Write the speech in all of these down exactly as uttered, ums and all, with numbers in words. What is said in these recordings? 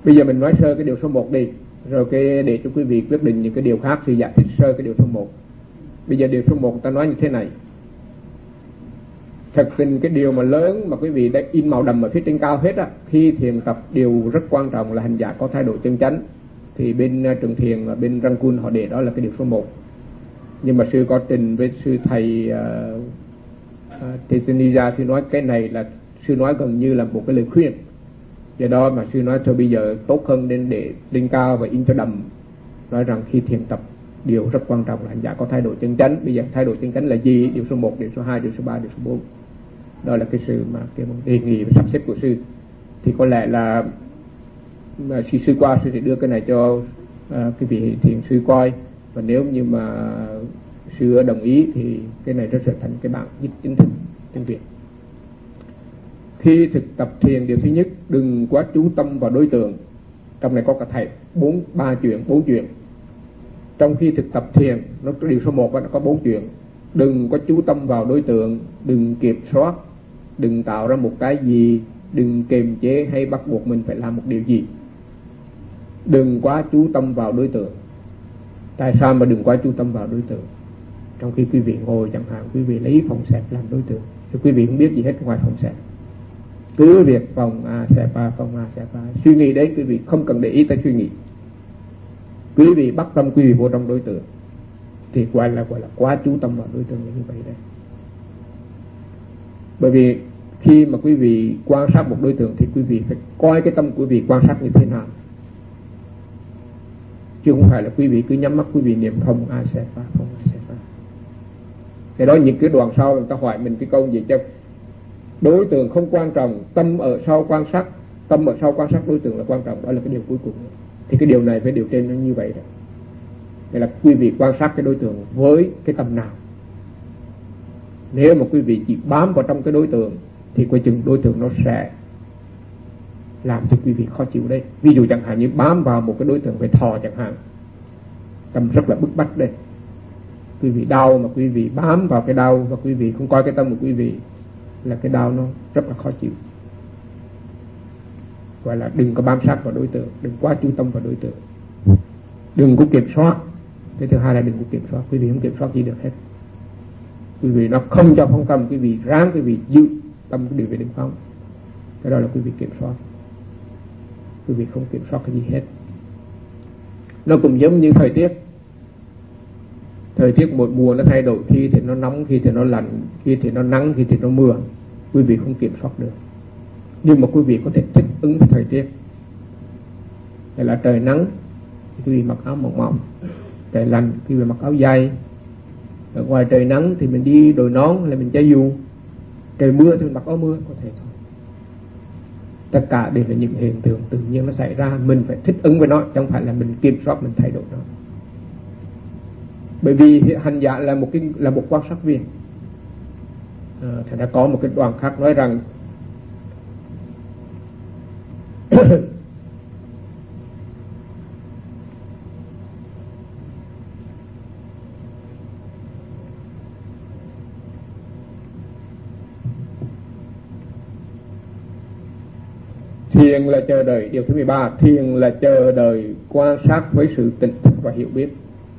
Bây giờ mình nói sơ cái điều số một đi, rồi cái để cho quý vị quyết định những cái điều khác thì giải thích sơ cái điều số một. Bây giờ điều số một ta nói như thế này. Thật tình cái điều mà lớn mà quý vị đã in màu đậm ở phía trên cao hết á, khi thiền tập điều rất quan trọng là hành giả có thái độ chân chánh. Thì bên trường thiền, bên Rangoon họ để đó là cái điều số một. Nhưng mà sư có trình với sư thầy uh, uh, Tejaniya, sư nói cái này là sư nói gần như là một cái lời khuyên. Do đó mà sư nói thôi bây giờ tốt hơn nên để lên cao và in cho đậm, nói rằng khi thiền tập điều rất quan trọng là hành giả có thái độ chân chánh. Bây giờ thái độ chân chánh là gì? Điều số một, điều số hai, điều số ba, điều số bốn. Đó là cái sự mà cái đề nghị và sắp xếp của sư. Thì có lẽ là mà khi sư qua sư sẽ đưa cái này cho uh, cái vị thiền sư coi, và nếu như mà sư đồng ý thì cái này sẽ trở thành cái bản dịch chính thức tiếng Việt. Khi thực tập thiền, điều thứ nhất, đừng quá chú tâm vào đối tượng. Trong này có cả thầy bốn ba chuyện, bốn chuyện. Trong khi thực tập thiền, nó điều số một nó có bốn chuyện. Đừng có chú tâm vào đối tượng, đừng kiểm soát, đừng tạo ra một cái gì, đừng kiềm chế hay bắt buộc mình phải làm một điều gì. Đừng quá chú tâm vào đối tượng. Tại sao mà đừng quá chú tâm vào đối tượng? Trong khi quý vị ngồi chẳng hạn, quý vị lấy phòng xẹp làm đối tượng thì quý vị không biết gì hết ngoài phòng xẹp. Cứ việc phòng A xẹp A, phòng A xẹp A, suy nghĩ đấy quý vị không cần để ý tới suy nghĩ. Quý vị bắt tâm quý vị vô trong đối tượng thì gọi là gọi là quá chú tâm vào đối tượng là như vậy đấy. Bởi vì khi mà quý vị quan sát một đối tượng thì quý vị phải coi cái tâm quý vị quan sát như thế nào, chứ không phải là quý vị cứ nhắm mắt quý vị niệm không A xẹp A, không A xẹp A. Cái đó những cái đoạn sau người ta hỏi mình cái câu gì chứ đối tượng không quan trọng, tâm ở sau quan sát, tâm ở sau quan sát đối tượng là quan trọng, đó là cái điều cuối cùng. Thì cái điều này phải điều trên nó như vậy đấy. Đây là quý vị quan sát cái đối tượng với cái tâm nào. Nếu mà quý vị chỉ bám vào trong cái đối tượng thì coi chừng đối tượng nó sẽ làm cho quý vị khó chịu đây. Ví dụ chẳng hạn như bám vào một cái đối tượng về thọ chẳng hạn, tâm rất là bức bách đây. Quý vị đau mà quý vị bám vào cái đau và quý vị không coi cái tâm của quý vị, là cái đau nó rất là khó chịu. Gọi là đừng có bám sát vào đối tượng, đừng quá chú tâm vào đối tượng, đừng có kiểm soát. Cái thứ hai là đừng có kiểm soát. Quý vị không kiểm soát gì được hết. Quý vị nó không cho phóng tâm, quý vị ráng quý vị giữ tâm cái điều về đừng phóng. Cái đó là quý vị kiểm soát. Quý vị không kiểm soát cái gì hết. Nó cũng giống như thời tiết. Thời tiết một mùa nó thay đổi, khi thì nó nóng, khi thì nó lạnh, khi thì nó nắng, khi thì nó mưa. Quý vị không kiểm soát được. Nhưng mà quý vị có thể thích ứng với thời tiết. Đây là trời nắng thì quý vị mặc áo mỏng mỏng, trời lạnh quý vị mặc áo dày. Ở ngoài trời nắng thì mình đi đội nón hay là mình che dù. Trời mưa thì mình mặc áo mưa, có thể thôi. Tất cả đều là những hiện tượng tự nhiên nó xảy ra, mình phải thích ứng với nó, chứ không phải là mình kiểm soát, mình thay đổi nó. Bởi vì hành giả là một cái là một quan sát viên. À, thì đã có một cái đoạn khác nói rằng thiền là chờ đợi. Điều thứ mười ba, thiền là chờ đợi quan sát với sự tỉnh thức và hiểu biết.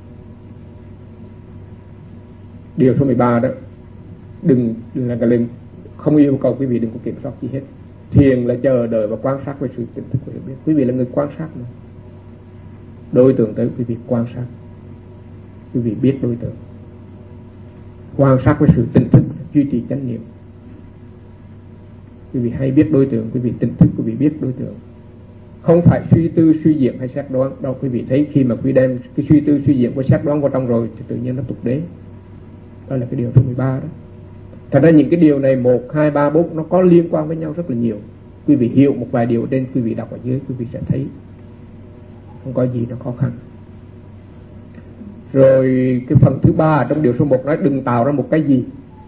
Điều số mười ba đó, đừng, đừng là cái lên không yêu cầu quý vị đừng có kiểm soát gì hết. Thiền là chờ đợi và quan sát với sự tỉnh thức và hiểu biết. Quý vị là người quan sát mà. Đối tượng tới quý vị quan sát, quý vị biết đối tượng. Quan sát với sự tỉnh thức, duy trì chánh niệm. Quý vị hay biết đối tượng, quý vị tỉnh thức, quý vị biết đối tượng. Không phải suy tư, suy diễn hay xét đoán. Đâu, quý vị thấy khi mà quý đem cái suy tư, suy diễn và xét đoán vào trong rồi thì tự nhiên nó tục đến. Đó là cái điều thứ mười ba đó. Thật ra những cái điều này một, hai, ba, bốn nó có liên quan với nhau rất là nhiều. Quý vị hiểu một vài điều trên, quý vị đọc ở dưới quý vị sẽ thấy không có gì nó khó khăn. Rồi cái phần thứ ba trong điều số một nói đừng tạo ra một cái gì.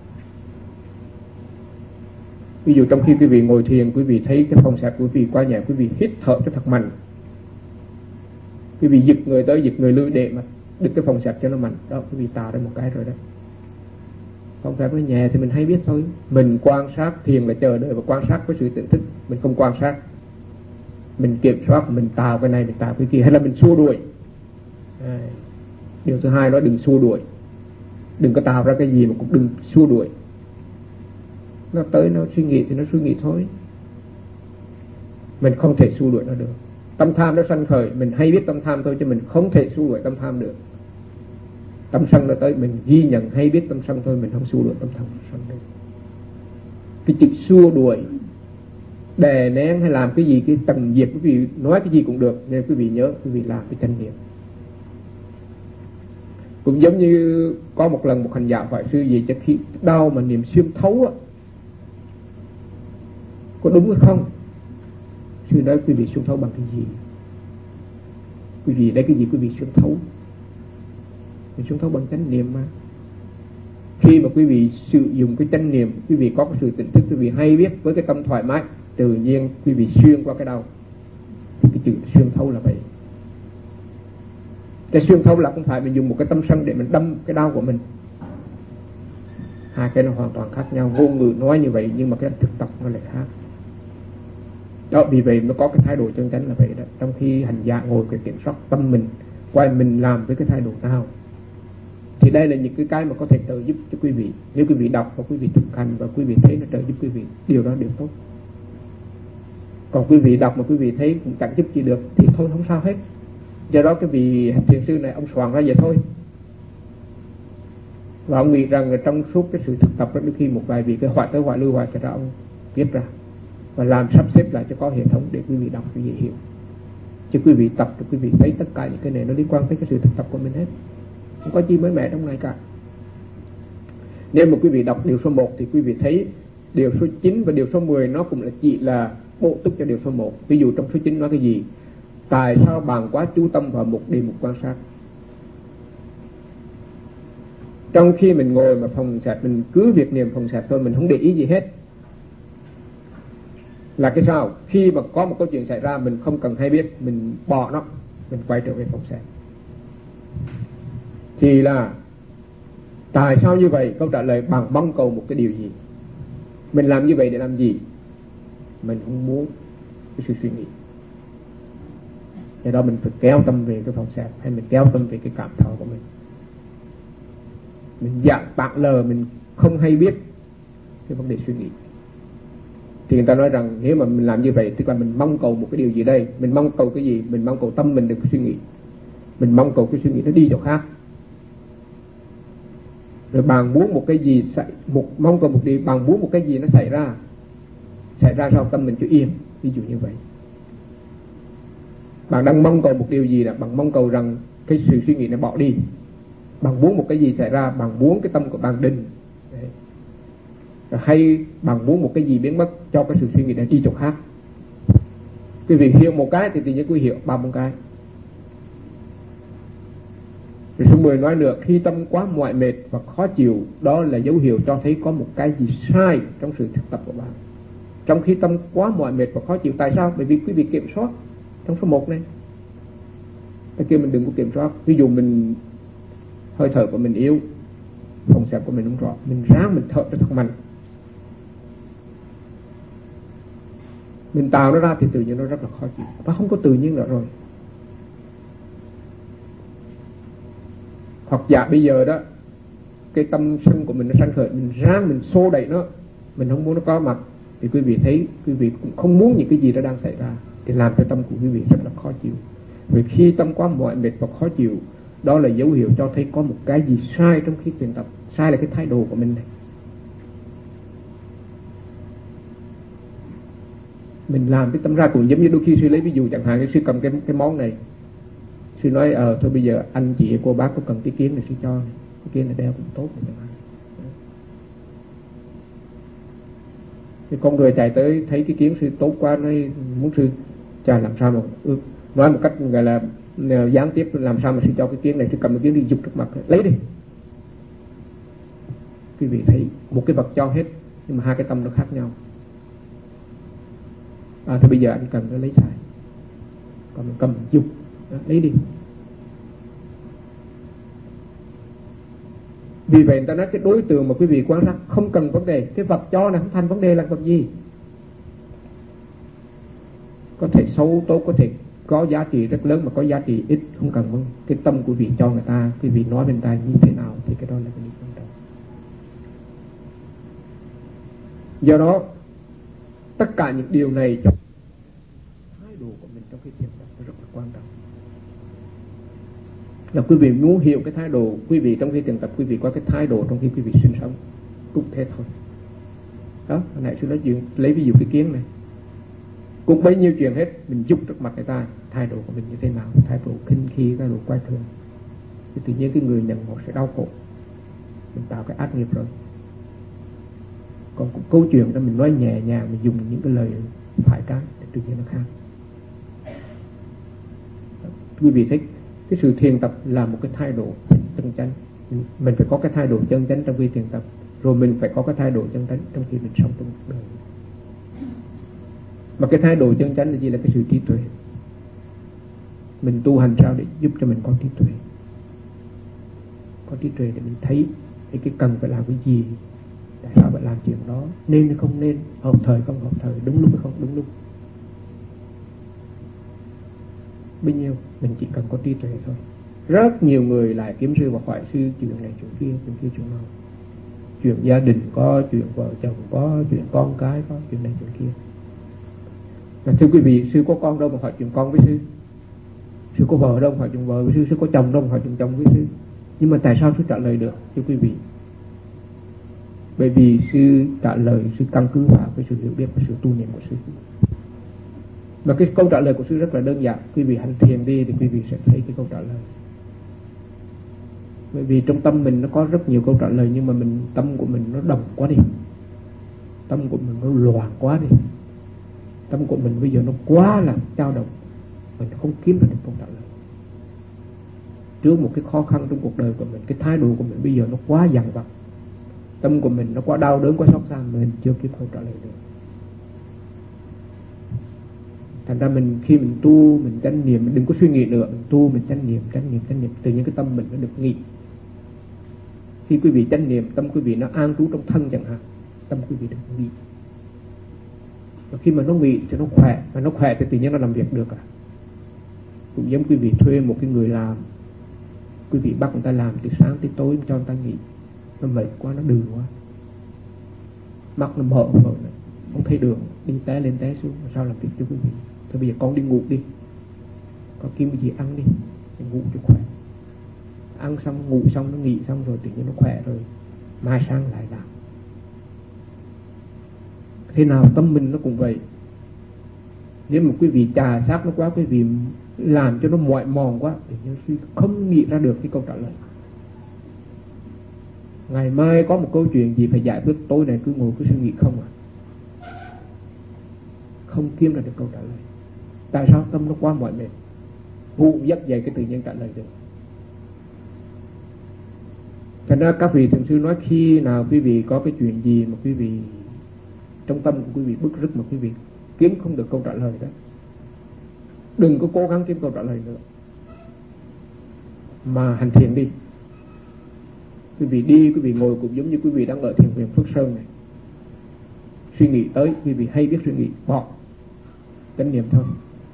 Ví dụ trong khi quý vị ngồi thiền, quý vị thấy cái phòng xẹp của quý vị quá nhẹ, quý vị hít thở cho thật mạnh. Quý vị giật người tới, giật người lui để mà đứt cái phòng xẹp cho nó mạnh. Đó, quý vị tạo ra một cái rồi đó. Phòng xẹp nó nhẹ thì mình hay biết thôi. Mình quan sát, thiền là chờ đợi và quan sát với sự tỉnh thức. Mình không quan sát. mình kiểm soát, mình tạo cái này, mình tạo cái kia, hay là mình xua đuổi. À, điều thứ hai đó, đừng xua đuổi, đừng có tạo ra cái gì mà cũng đừng xua đuổi. Nó tới nó suy nghĩ thì nó suy nghĩ thôi, mình không thể xua đuổi nó được. Tâm tham nó sanh khởi, mình hay biết tâm tham thôi, chứ mình không thể xua đuổi tâm tham được. Tâm sân nó tới, mình ghi nhận hay biết tâm sân thôi, mình không xua đuổi tâm tham sân được. Cái chữ xua đuổi, đè nén hay làm cái gì, cái tầng diệt, quý vị nói cái gì cũng được, nên quý vị nhớ, quý vị làm cái chánh niệm. Cũng giống như có một lần một hành giả hỏi sư gì, cho khi đau mà niệm xuyên thấu á, có đúng hay không? Sư nói quý vị xuyên thấu bằng cái gì? Quý vị đây cái gì quý vị xuyên thấu? Mình xuyên thấu bằng chánh niệm mà. Khi mà quý vị sử dụng cái chánh niệm, quý vị có cái sự tỉnh thức, quý vị hay biết với cái tâm thoải mái, tự nhiên quý vị xuyên qua cái đau. Thì cái chữ xuyên thấu là vậy. Cái xuyên thấu là không phải mình dùng một cái tâm sân để mình đâm cái đau của mình. Hai cái nó hoàn toàn khác nhau. Ngôn ngữ nói như vậy nhưng mà cái thực tập nó lại khác. Đó, vì vậy nó có cái thái độ chân chánh là vậy đó. Trong khi hành giả ngồi cái kiểm soát tâm mình, quay mình làm với cái thái độ nào, thì đây là những cái cái mà có thể trợ giúp cho quý vị. Nếu quý vị đọc và quý vị thực hành và quý vị thấy nó trợ giúp quý vị, điều đó đều tốt. Còn quý vị đọc mà quý vị thấy cũng chẳng giúp gì được thì thôi không sao hết. Do đó cái vị thiền sư này ông soạn ra vậy thôi. Và ông nghĩ rằng trong suốt cái sự thực tập đó, đôi khi một vài vị cái hoại tới hoại lưu hoại cho ra ông viết ra và làm sắp xếp lại cho có hệ thống để quý vị đọc quý vị hiểu. Chứ quý vị tập thì quý vị thấy tất cả những cái này nó liên quan tới cái sự thực tập của mình hết, không có chi mới mẻ trong này cả. Nếu mà quý vị đọc điều số một thì quý vị thấy điều số chín và điều số mười nó cũng là chỉ là bộ túc cho điều số một. Ví dụ trong số chín nói cái gì? Tại sao bạn quá chú tâm vào một đề mục quan sát? Trong khi mình ngồi mà phòng xẹp, mình cứ việc niệm phòng xẹp thôi, mình không để ý gì hết. Là cái sao? Khi mà có một câu chuyện xảy ra, mình không cần hay biết, mình bỏ nó, mình quay trở về phòng xẹp. Thì là tại sao như vậy? Câu trả lời bằng mong cầu một cái điều gì. Mình làm như vậy để làm gì? Mình không muốn cái sự suy nghĩ. Thế đó mình phải kéo tâm về cái phòng xẹp, hay mình kéo tâm về cái cảm thọ của mình. Mình dạng bạn lờ, mình không hay biết cái vấn đề suy nghĩ. Thì người ta nói rằng nếu mà mình làm như vậy, tức là mình mong cầu một cái điều gì đây. Mình mong cầu cái gì? Mình mong cầu tâm mình đừng suy nghĩ. Mình mong cầu cái suy nghĩ nó đi chỗ khác. Rồi bạn muốn một cái gì xảy, một mong cầu một điều, bạn muốn một cái gì nó xảy ra, xảy ra sau tâm mình cứ yên. Ví dụ như vậy. Bạn đang mong cầu một điều gì là bạn mong cầu rằng cái sự suy nghĩ nó bỏ đi. Bạn muốn một cái gì xảy ra, bạn muốn cái tâm của bạn định. Đấy. Hay bạn muốn một cái gì biến mất, cho cái sự suy nghĩ này đi chỗ khác. Quý vị hiểu một cái thì tự nhiên quý hiểu ba bốn cái. Rồi số mười nói nữa, khi tâm quá mỏi mệt và khó chịu, đó là dấu hiệu cho thấy có một cái gì sai trong sự thực tập của bạn. Trong khi tâm quá mỏi mệt và khó chịu, tại sao? Bởi vì quý vị kiểm soát trong số một này. Tại kia mình đừng có kiểm soát. Ví dụ mình hơi thở của mình yếu, phòng xẹp của mình không rõ, mình ráng mình thở cho thật mạnh, mình tạo nó ra thì tự nhiên nó rất là khó chịu. Và không có tự nhiên nữa rồi. Hoặc giả bây giờ đó, cái tâm sân của mình nó sanh khởi, mình ráng mình xô đẩy nó, mình không muốn nó có mặt, thì quý vị thấy quý vị cũng không muốn những cái gì đó đang xảy ra, thì làm cho tâm của quý vị rất là khó chịu. Vì khi tâm quá mỏi mệt và khó chịu, đó là dấu hiệu cho thấy có một cái gì sai trong khi thiền tập. Sai là cái thái độ của mình này. Mình làm cái tâm ra cũng giống như đôi khi sư lấy ví dụ chẳng hạn, sư cầm cái cái món này, sư nói ờ thôi bây giờ anh chị cô bác có cần cái kiến này sư cho này. Cái kiến này đeo cũng tốt này. Thì con người chạy tới thấy cái kiến sư tốt quá, nói muốn sư chà làm sao mà ừ, nói một cách gọi là gián tiếp, làm sao mà sư cho cái kiến này. Sư cầm cái kiến đi giục trước mặt, lấy đi. Quý vị thấy một cái vật cho hết, nhưng mà hai cái tâm nó khác nhau. À thì bây giờ anh cần nó lấy xài, còn mình cầm giục, lấy đi. Vì vậy người ta nói cái đối tượng mà quý vị quan sát không cần vấn đề. Cái vật cho này không thành vấn đề là vật gì. có thể xấu tốt, có thể có giá trị rất lớn mà có giá trị ít, không cần cái tâm của vị cho người ta, cái vị nói bên ta như thế nào thì cái đó là cái điều quan trọng. Do đó tất cả những điều này trong thái độ của mình trong cái thiền tập rất là quan trọng. Là quý vị muốn hiểu cái thái độ quý vị trong khi thiền tập, quý vị có cái thái độ trong khi quý vị sinh sống cũng thế thôi. Đó, hồi nãy sư nói chuyện lấy ví dụ cái kiến này, cũng bấy nhiêu chuyện hết, mình giúp trước mặt người ta, thái độ của mình như thế nào, thái độ khinh khi, thái độ quay thường, thì tự nhiên cái người nhận một sẽ đau khổ, mình tạo cái ác nghiệp rồi. Còn cũng câu chuyện đó mình nói nhẹ nhàng, mình dùng những cái lời phải trái thì tự nhiên nó khác. Quý vị thấy cái sự thiền tập là một cái thái độ chân chánh, mình phải có cái thái độ chân chánh trong khi thiền tập, rồi mình phải có cái thái độ chân chánh trong khi mình sống trong cuộc đời. Mà cái thái độ chân chánh là gì? Là cái sự trí tuệ. Mình tu hành sao để giúp cho mình có trí tuệ, có trí tuệ để mình thấy cái, cái cần phải làm cái gì, tại sao phải làm chuyện đó, nên hay không nên, hợp thời không hợp thời, đúng lúc hay không đúng lúc. Bao nhiêu mình chỉ cần có trí tuệ thôi. Rất nhiều người lại kiếm sư và hỏi sư chuyện này chuyện kia, chuyện kia chuyện nào, chuyện gia đình có, chuyện vợ chồng có, chuyện con cái có, chuyện này chuyện kia. Mà thưa quý vị, sư có con đâu mà hỏi chuyện con với sư, sư có vợ đâu mà hỏi chuyện vợ với sư, sư có chồng đâu mà hỏi chuyện chồng với sư. Nhưng mà tại sao sư trả lời được thưa quý vị? Bởi vì sư trả lời, sư căn cứ vào cái sự hiểu biết và sự tu niệm của sư. Và cái câu trả lời của sư rất là đơn giản. Quý vị hành thiền đi thì quý vị sẽ thấy cái câu trả lời. Bởi vì trong tâm mình nó có rất nhiều câu trả lời, nhưng mà mình tâm của mình nó đồng quá đi, tâm của mình nó loạn quá đi, tâm của mình bây giờ nó quá là dao động, mình không kiếm được câu trả lời. Trước một cái khó khăn trong cuộc đời của mình, cái thái độ của mình bây giờ nó quá dằn vặt, tâm của mình nó quá đau đớn, quá xót xa, mình chưa kiếm câu trả lời được. Thành ra mình khi mình tu, mình chánh niệm, mình đừng có suy nghĩ nữa, mình tu, mình chánh niệm, chánh niệm, chánh niệm, tự nhiên cái tâm mình nó được nghỉ. Khi quý vị chánh niệm, tâm quý vị nó an trú trong thân chẳng hạn, tâm quý vị được nghỉ. Và khi mà nó nghỉ thì nó khỏe, mà nó khỏe thì tự nhiên nó làm việc được à. Cũng giống quý vị thuê một cái người làm, quý vị bắt người ta làm từ sáng tới tối cho người ta nghỉ, nó mệt quá, nó đừ quá, mắt nó mở mở này, không thấy đường, đi té lên té xuống, sao làm việc cho quý vị? Thôi bây giờ con đi ngủ đi, con kiếm cái gì ăn đi, ngủ cho khỏe. Ăn xong, ngủ xong, nó nghỉ xong rồi tự nhiên nó khỏe rồi, mai sáng lại làm. Thế nào tâm mình nó cũng vậy. Nếu mà quý vị trà sát nó quá, quý vị làm cho nó mỏi mòn quá, thì nhân suy không nghĩ ra được cái câu trả lời. Ngày mai có một câu chuyện gì phải giải quyết, tối nay cứ ngồi cứ suy nghĩ không à, không kiếm ra được câu trả lời. Tại sao? Tâm nó quá mỏi mệt, ngủ giấc dậy cái tự nhiên trả lời được. Thành ra các vị thiền sư nói khi nào quý vị có cái chuyện gì mà quý vị trong tâm của quý vị bức rứt mà quý vị kiếm không được câu trả lời đó, đừng có cố gắng kiếm câu trả lời nữa, mà hành thiền đi. Quý vị đi, quý vị ngồi cũng giống như quý vị đang ở thiền viện Phước Sơn này, suy nghĩ tới, quý vị hay biết suy nghĩ, bỏ, chánh niệm thôi,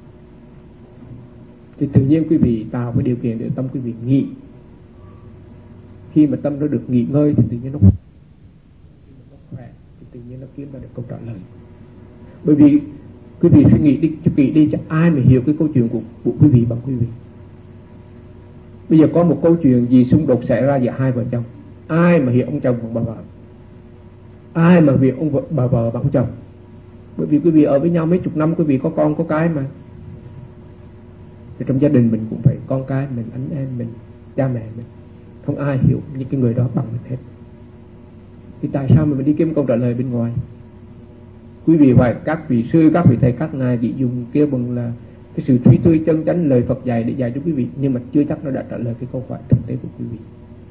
thì tự nhiên quý vị tạo cái điều kiện để tâm quý vị nghỉ. Khi mà tâm nó được nghỉ ngơi thì tự nhiên nó khỏe, thì tự nhiên nó kiếm ra được câu trả lời. Bởi vì quý vị suy nghĩ đi, cho kỹ đi, cho ai mà hiểu cái câu chuyện của, của quý vị bằng quý vị. Bây giờ có một câu chuyện gì xung đột xảy ra giữa hai vợ chồng, ai mà hiểu ông chồng bằng bà vợ, ai mà hiểu ông vợ, bà vợ bằng ông chồng? Bởi vì quý vị ở với nhau mấy chục năm, quý vị có con có cái mà. Thì trong gia đình mình cũng phải con cái mình, anh em mình, cha mẹ mình, không ai hiểu những cái người đó bằng mình hết. Thì tại sao mà mình đi kiếm câu trả lời bên ngoài? Quý vị phải, các vị sư, các vị thầy, các ngài chỉ dùng kêu bằng là cái sự truy tươi chân chánh lời Phật dạy để dạy cho quý vị, nhưng mà chưa chắc nó đã trả lời cái câu hỏi thực tế của quý vị.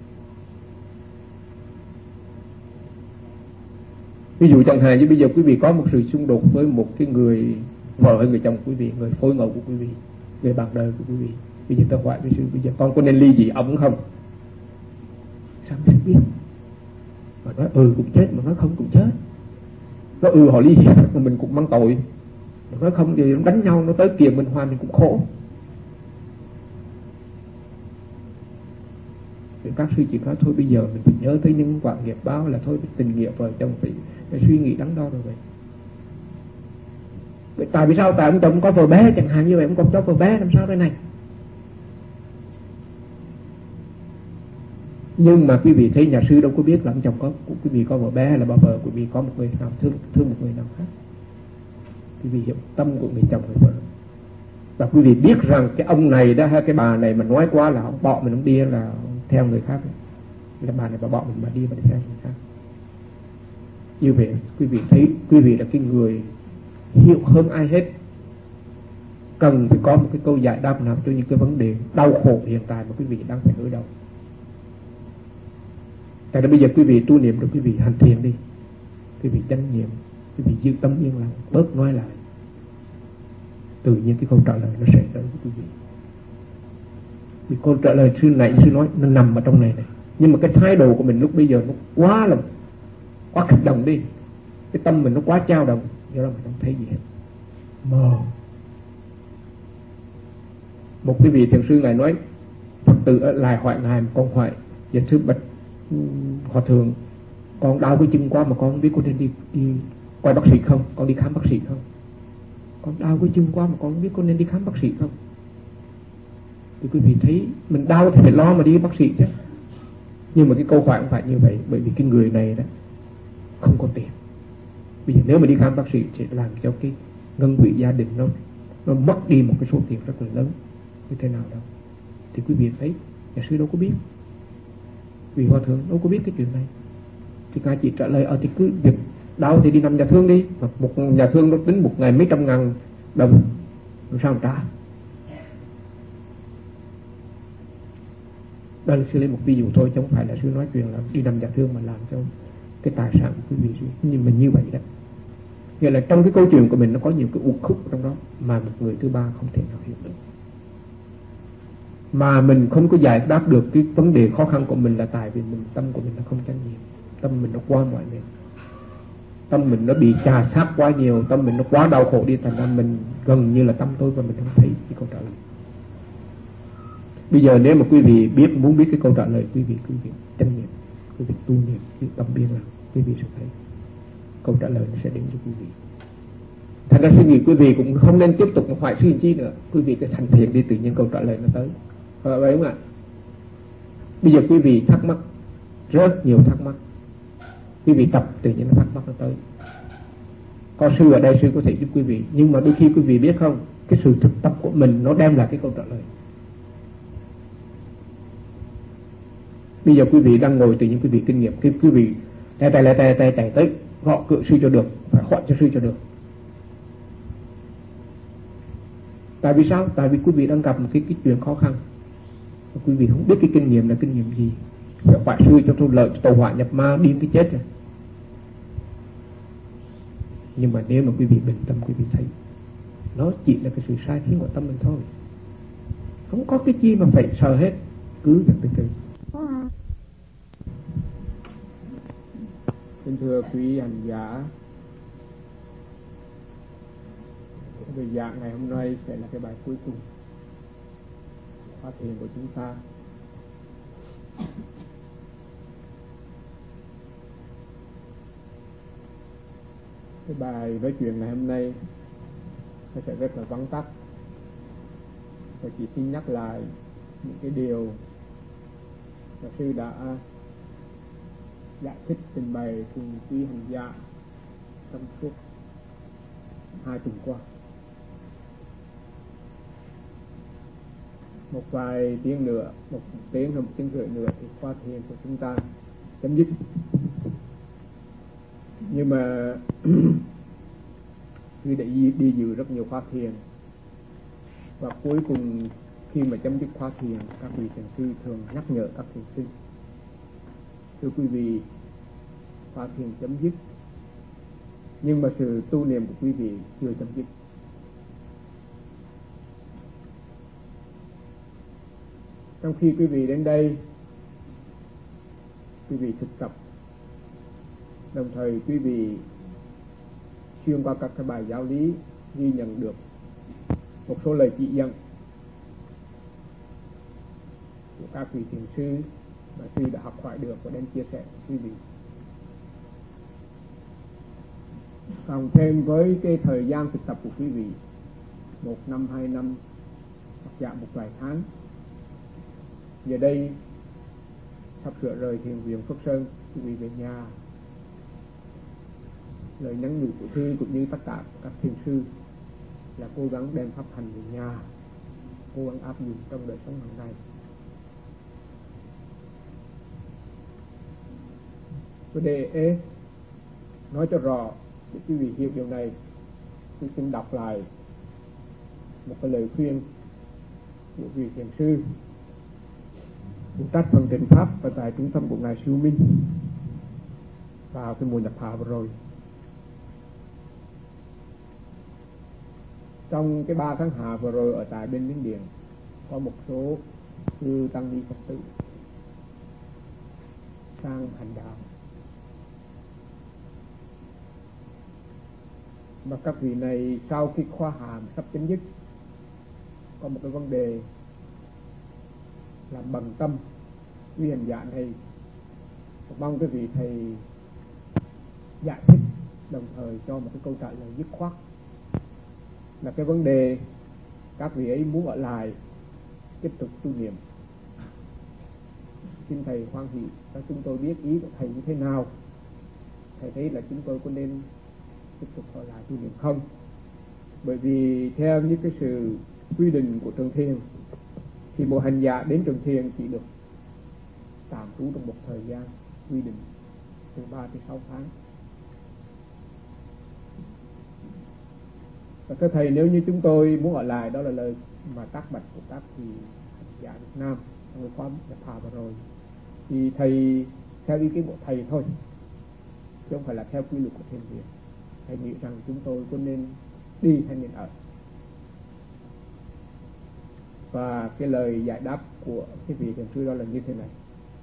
Ví dụ chẳng hạn như bây giờ quý vị có một sự xung đột với một cái người vợ hay người chồng của quý vị, người phối ngẫu của quý vị, người bạn đời của quý vị. Bây giờ tôi hỏi với sư, bây giờ con có nên ly dị ông không? Sao mình biết? Mà nói ừ cũng chết, mà nói không cũng chết. Nói ừ họ ly dị mà mình cũng mang tội. Nói không thì nó đánh nhau, nó tới kiện mình hoài mình cũng khổ. Thì các sư chỉ nói thôi bây giờ mình phải nhớ tới những quả nghiệp báo, là thôi tình nghĩa vợ chồng phải, phải suy nghĩ đắn đo rồi vậy. Vậy tại vì sao? Tại ông chồng có vợ bé chẳng hạn như vậy, ông còn cho vợ bé làm sao đây này. Nhưng mà quý vị thấy nhà sư đâu có biết là ông chồng có quý vị có vợ bé là bà vợ quý vị có một người nào thương thương một người nào khác. Quý vị hiểu tâm của người chồng người vợ, và quý vị biết rằng cái ông này đó hay cái bà này mà nói quá là ông bỏ mình, ông đi là theo người khác, là bà này bà bỏ mình bà đi bà đi theo người khác. Như vậy quý vị thấy quý vị là cái người hiểu hơn ai hết, cần phải có một cái câu giải đáp nào cho những cái vấn đề đau khổ hiện tại mà quý vị đang phải đối đầu. Tại đó bây giờ quý vị tu niệm rồi, quý vị hành thiền đi, quý vị chánh niệm, quý vị giữ tâm yên lặng, bớt nói lại, tự nhiên cái câu trả lời nó sẽ tới với quý vị. Vì câu trả lời sư nãy sư nói nó nằm ở trong này này, nhưng mà cái thái độ của mình lúc bây giờ nó quá là quá kích động đi, cái tâm mình nó quá dao động, do đó mình không thấy gì hết, mờ. Một quý vị thiền sư ngài nói Phật tử ở lại hỏi ngài một câu hỏi, và sư bạch hòa thượng, con đau cái chân quá mà con không biết con nên đi đi coi bác sĩ không, con đi khám bác sĩ không? Con đau cái chân quá mà con không biết con nên đi khám bác sĩ không? Thì quý vị thấy mình đau thì phải lo mà đi bác sĩ chứ. Nhưng mà cái câu hỏi không phải như vậy, bởi vì cái người này đó không có tiền. Bây giờ nếu mà đi khám bác sĩ sẽ làm cho cái ngân quỹ gia đình nó nó mất đi một cái số tiền rất là lớn như thế nào đâu. Thì quý vị thấy nhà sư đâu có biết, vì hòa thượng đâu có biết cái chuyện này. Thì ngài chỉ trả lời ở thì cứ việc đau thì đi nằm nhà thương đi, mà một nhà thương nó tính một ngày mấy trăm ngàn đồng, làm sao mà trả. Đây là sư lấy một ví dụ thôi, chứ không phải là sư nói chuyện là đi nằm nhà thương mà làm cho cái tài sản của quý vị. Nhưng mà như vậy đó, nghĩa là trong cái câu chuyện của mình nó có nhiều cái uất khúc trong đó mà một người thứ ba không thể nào hiểu được. Mà mình không có giải đáp được cái vấn đề khó khăn của mình là tại vì mình tâm của mình nó không chánh niệm, tâm mình nó quá mọi miền, tâm mình nó bị chà sát quá nhiều, tâm mình nó quá đau khổ đi, thành ra mình gần như là tâm tôi và mình không thấy cái câu trả lời. Bây giờ nếu mà quý vị biết muốn biết cái câu trả lời, quý vị quý vị chánh niệm, quý vị tu niệm, quý tâm biên lặng, quý vị sẽ thấy câu trả lời nó sẽ đến cho quý vị. Thành ra suy nghĩ quý vị cũng không nên tiếp tục hỏi suy chi nữa, quý vị cứ thành thiện đi, tự nhiên câu trả lời nó tới. Phải không ạ? Bây giờ quý vị thắc mắc rất nhiều thắc mắc, quý vị tập tự nhiên nó thắc mắc nó tới. Có sư ở đây sư có thể giúp quý vị, nhưng mà đôi khi quý vị biết không, cái sự thực tập của mình nó đem lại cái câu trả lời. Bây giờ quý vị đang ngồi, tự nhiên quý vị kinh nghiệm, cái quý vị tay tay tay tay tay tay tới gõ cửa sư cho được, phải hỏi cho sư cho được. Tại vì sao? Tại vì quý vị đang gặp một cái, cái chuyện khó khăn, quý vị không biết cái kinh nghiệm là kinh nghiệm gì, phải hỏi sư cho tôi lợi, tàu hỏa nhập ma điên cái chết rồi. Nhưng mà nếu mà quý vị bình tâm, quý vị thấy nó chỉ là cái sự sai khiến của tâm mình thôi, không có cái chi mà phải sợ hết, cứ việc từ từ. Xin thưa quý hành giả, bài giảng ngày hôm nay sẽ là cái bài cuối cùng khóa thiền của chúng ta. Cái bài nói chuyện ngày hôm nay nó sẽ rất là vắn tắt, và chỉ xin nhắc lại những cái điều mà sư đã giải thích trình bày cùng quý hành giả trong suốt hai tuần qua. Một vài tiếng nữa, một tiếng hay một tiếng rưỡi nữa thì khóa thiền của chúng ta chấm dứt. Nhưng mà sư đã đi, đi dự rất nhiều khóa thiền, và cuối cùng khi mà chấm dứt khóa thiền, các vị thiền sư thường nhắc nhở các thiền sinh: thưa quý vị, khóa thiền chấm dứt, nhưng mà sự tu niệm của quý vị chưa chấm dứt. Trong khi quý vị đến đây, quý vị thực tập, đồng thời quý vị xuyên qua các cái bài giáo lý ghi nhận được một số lời chỉ dẫn của các vị thiền sư mà sư đã học hỏi được và đem chia sẻ với quý vị. Còn thêm với cái thời gian thực tập của quý vị, một năm, hai năm, hoặc dạ một vài tháng, giờ đây sắp sửa rời thiền viện Phước Sơn, quý vị về nhà. Lời nhắn nhủ của sư cũng như tất cả các thiền sư là cố gắng đem pháp hành về nhà, cố gắng áp dụng trong đời sống hàng ngày. Và để nói cho rõ để quý vị hiểu điều này, tôi xin đọc lại một cái lời khuyên của vị thiền sư phụ trách phần trình pháp và tại trung tâm của ngài Siêu Minh vào cái mùa nhập hạ vừa rồi. Trong cái ba tháng hạ vừa rồi ở tại bên Miến Điện, có một số sư tăng ni Phật tử sang hành đạo, mà các vị này sau khi khóa hàm sắp chấm dứt có một cái vấn đề làm bận tâm quý hành giả này, mong cái vị thầy giải thích, đồng thời cho một cái câu trả lời dứt khoát. Là cái vấn đề các vị ấy muốn ở lại tiếp tục tu niệm. Xin thầy hoan hỷ cho chúng tôi biết ý của thầy như thế nào. Thầy thấy là chúng tôi có nên tiếp tục ở lại tu niệm không? Bởi vì theo những cái sự quy định của trường thiền thì một hành giả đến trường thiền chỉ được tạm trú trong một thời gian quy định từ ba tới sáu tháng. Và thưa thầy, nếu như chúng tôi muốn ở lại, đó là lời mà tác bạch của các vị hành giả Việt Nam trong cái khóa nhập hạ vừa rồi, thì thầy theo ý kiến của thầy thôi, chứ không phải là theo quy luật của thiền viện. Thầy nghĩ rằng chúng tôi có nên đi hay nên ở. Và cái lời giải đáp của cái vị thiền sư đó là như thế này: